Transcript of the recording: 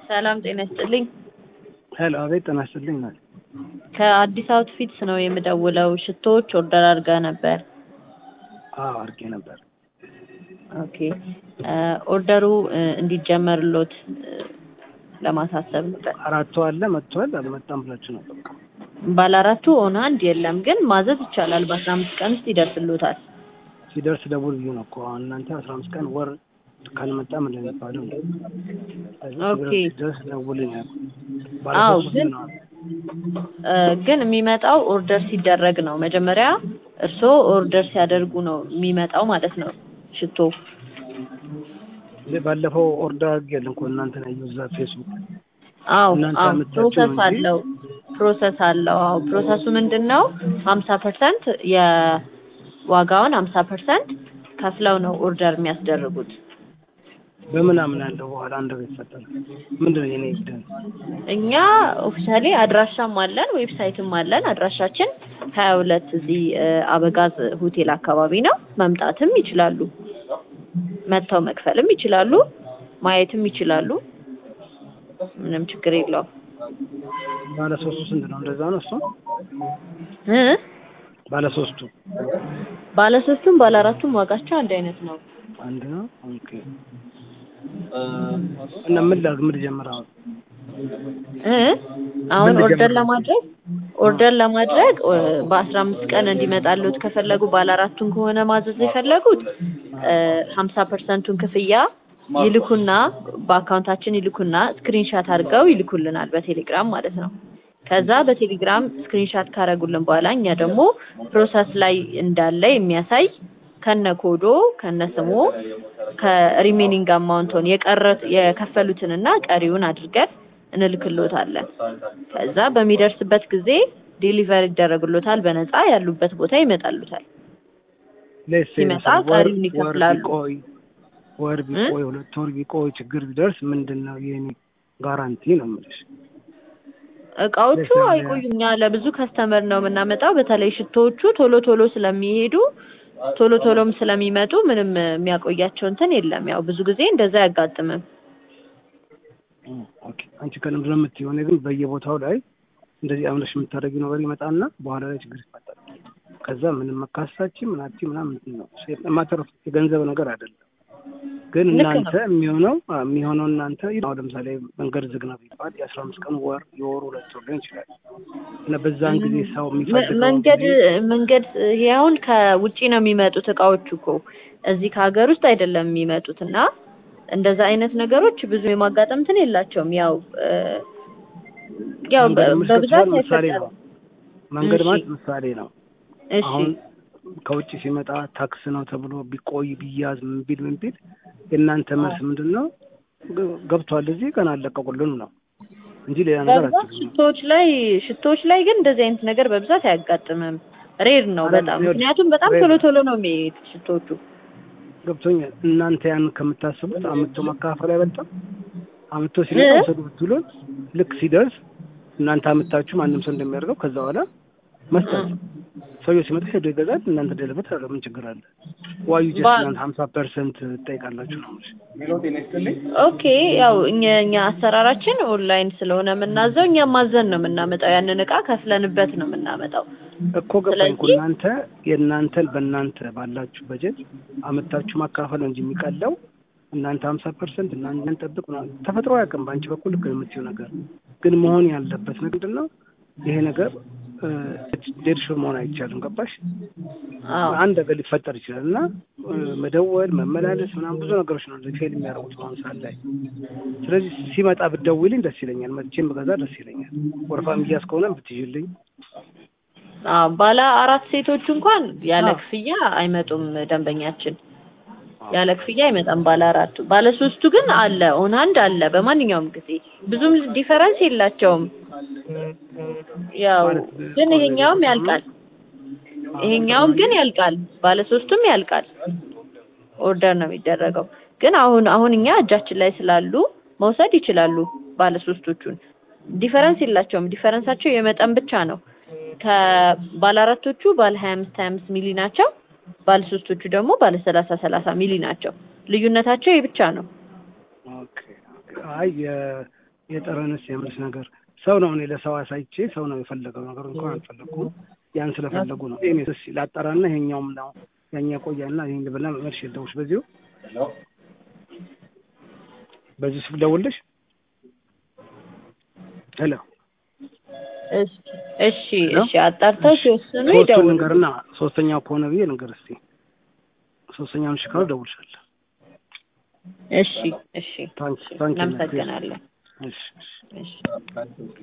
ሰላም ጤና ይስጥልኝ። ሄሎ አቤት ጤና ይስጥልኝ ማለት ከአዲስ አውትፊትስ ነው የምደውለው። ሽቶዎች ኦርደር አድርጋ ነበር። አድርጌ ነበር። ኦኬ ኦርደሩ እንዲጀመርሎት ለማሳሰብ ነበር። አራቱ አለ መጥቷል አልመጣም ብላችሁ ነው? ባለ አራቱ ኦን ሃንድ የለም ግን ማዘዝ ይቻላል። በ15 ቀን ውስጥ ይደርስሎታል። ሲደርስ ደውል ብዬ ነው እኮ እናንተ 15 ቀን ወር ካልመጣ ምን እንደሚባለው ነው። ኦኬ ሲደርስ ደውልኝ ነው። አዎ ግን የሚመጣው ኦርደር ሲደረግ ነው። መጀመሪያ እርስዎ ኦርደር ሲያደርጉ ነው የሚመጣው ማለት ነው ሽቶ። ባለፈው ኦርደር አድርጌያለሁ እኮ እናንተ ላይ ዩዛ ፌስቡክ። አዎ ፕሮሰስ አለው አዎ ፕሮሰሱ ምንድነው? 50% የዋጋውን 50% ከፍለው ነው ኦርደር የሚያስደርጉት። በምን አምናለሁ በኋላ እንደው ይፈጠራል። ምንድነው የኔ ኤቪደንስ? እኛ ኦፊሻሊ አድራሻም አለን ዌብሳይትም አለን። አድራሻችን 22 እዚህ አበጋዝ ሆቴል አካባቢ ነው። መምጣትም ይችላሉ። መተው መክፈልም ይችላሉ። ማየትም ይችላሉ። ምንም ችግር የለውም። ባለ ሶስቱ ስንት ነው? እንደዛ ነው እሱ ባለ ሶስቱም ባለ አራቱም ዋጋቸው አንድ አይነት ነው። አንድ ነው። ኦኬ እና ምን ጀምራው? አሁን ኦርደር ለማድረግ በ15 ቀን እንዲመጣሉት ከፈለጉ ባለ አራቱን ከሆነ ማዘዝ የፈለጉት 50%ቱን ክፍያ ይልኩና በአካውንታችን ይልኩና ስክሪንሻት አድርገው ይልኩልናል በቴሌግራም ማለት ነው። ከዛ በቴሌግራም ስክሪንሻት ካረጉልን በኋላ እኛ ደግሞ ፕሮሰስ ላይ እንዳለ የሚያሳይ ከነ ኮዶ ከነ ስሙ ከሪሜኒንግ አማውንቱን የከፈሉትንና ቀሪውን አድርገን እንልክሎታለን። ከዛ በሚደርስበት ጊዜ ዴሊቨሪ ይደረግሎታል። በነፃ ያሉበት ቦታ ይመጣሉታል። ሲመጣ ቀሪውን ይከፍላሉ። ወር ቢቆይ 2 ወር ቢቆይ ችግር ቢደርስ ምንድነው የኔ ጋራንቲ ነው የምልሽ? እቃዎቹ አይቆዩኛ። ለብዙ ከስተመር ነው የምናመጣው። በተለይ ሽቶዎቹ ቶሎ ስለሚሄዱ ቶሎም ስለሚመጡ ምንም የሚያቆያቸው እንትን የለም። ያው ብዙ ጊዜ እንደዛ ያጋጥምም። ኦኬ አንቺ ከልምድ ነው የምትይው። እኔ ግን በየቦታው ላይ እንደዚህ አምነሽ የምታደርጊው ነገር ይመጣና በኋላ ላይ ችግር ይፈጠራል። ከዛ ምንም መካሰሳችን ምናምን ነው ማተረፍ የገንዘብ ነገር አይደለም። ግን እናንተ የሚሆነው እናንተ አሁን ለምሳሌ መንገድ ዝግ ነው ቢባል የ15 ቀን ወር የወሩ 2 ወር ሊሆን ይችላል። እና በዛን ጊዜ ሰው የሚፈልገው መንገድ ያውን ከውጪ ነው የሚመጡት እቃዎቹ እኮ እዚህ ከሀገር ውስጥ አይደለም የሚመጡትና እንደዛ አይነት ነገሮች ብዙ የማጋጠም እንትን የላቸውም። ያው በብዛት ምሳሌ ነው መንገድ ማለት ምሳሌ ነው። አሁን ከውጪ ሲመጣ ታክስ ነው ተብሎ ቢቆይ ቢያዝ ምን ቢል የእናንተ መልስ ምንድነው? ገብቷል እዚህ ቀን አለቀቁልን ነው እንጂ ሌላ ነገር አይደለም። ሽቶዎች ላይ ግን እንደዚህ አይነት ነገር በብዛት አያጋጥምም። ሬር ነው በጣም። ምክንያቱም በጣም ቶሎ ነው የሚሄዱት ሽቶዎቹ። ገብቶኛል። እናንተ ያን ከምታስቡት አመቶ መካፈል አይበልጥም? አመቶ ሲመጣ ወሰዱ ብትሉት ልክ ሲደርስ እናንተ አመታችሁ ማንም ሰው እንደሚያደርገው ከዛ በኋላ መስጠት ሰው ሲመጣ ሄዶ ይገዛል። እናንተ ደልበት አለ ምን ችግር አለ? ዋዩ ጀስት 50% ትጠይቃላችሁ ነው ማለት። ኦኬ ያው እኛ አሰራራችን ኦንላይን ስለሆነ የምናዘው እኛ ማዘን ነው የምናመጣው። ያንን እቃ ከፍለንበት ነው የምናመጣው እኮ ገባኝ እኮ። እናንተ የእናንተን በእናንተ ባላችሁ በጀት አመታችሁ ማካፈል እንጂ የሚቀለው እናንተ 50% እናንተን ጠብቁ ነው። ተፈጥሮ ያቀም ባንቺ በኩል ልክ የምትይው ነገር ግን መሆን ያለበት ምንድነው? ይሄ ነገር ዴርሾ መሆን አይቻልም። ገባሽ? አንድ ነገር ሊፈጠር ይችላል እና መደወል መመላለስ ምናምን ብዙ ነገሮች ነው ፌል የሚያደርጉት አሁን ሰዓት ላይ። ስለዚህ ሲመጣ ብትደውይልኝ ደስ ይለኛል። መጥቼም በገዛ ደስ ይለኛል። ወርፋም እያስ ከሆነ ብትይልኝ። ባለ አራት ሴቶች እንኳን ያለ ክፍያ አይመጡም። ደንበኛችን ያለ ክፍያ አይመጣም ባለ አራቱ። ባለ ሶስቱ ግን አለ ኦን ሃንድ አለ በማንኛውም ጊዜ። ብዙም ዲፈረንስ የላቸውም። ያው ግን ይሄኛውም ያልቃል። ባለ ሶስቱም ያልቃል። ኦርደር ነው የሚደረገው። ግን አሁን እኛ እጃችን ላይ ስላሉ መውሰድ ይችላሉ ባለ ሶስቶቹን። ዲፈረንስ የላቸውም። ዲፈረንሳቸው የመጠን ብቻ ነው። ከባለ አራቶቹ ባለ 25 ሚሊ ናቸው። ባለ ሶስቶቹ ደግሞ ባለ 30 ሚሊ ናቸው። ልዩነታቸው ይሄ ብቻ ነው። ኦኬ አይ የጠረንስ የምንስ ነገር ሰው ነው። እኔ ለሰው አሳይቼ ሰው ነው የፈለገው ነገር እንኳን አልፈለኩም። ያን ስለፈለጉ ነው። እኔስ ላጣራና ይሄኛውም ነው ያኛ ቆያና ይሄን ብላ መልሽ ደውሽ በዚህ ስልክ ደውልሽ። ሄሎ እሺ አጣርተሽ ወስኑ ይደውል ነገርና ሶስተኛው ከሆነ ብዬ ነገር እስቲ ሶስተኛውን ሽካው ደውልሻለሁ። እሺ ታንክ እናመሰግናለን። እሺ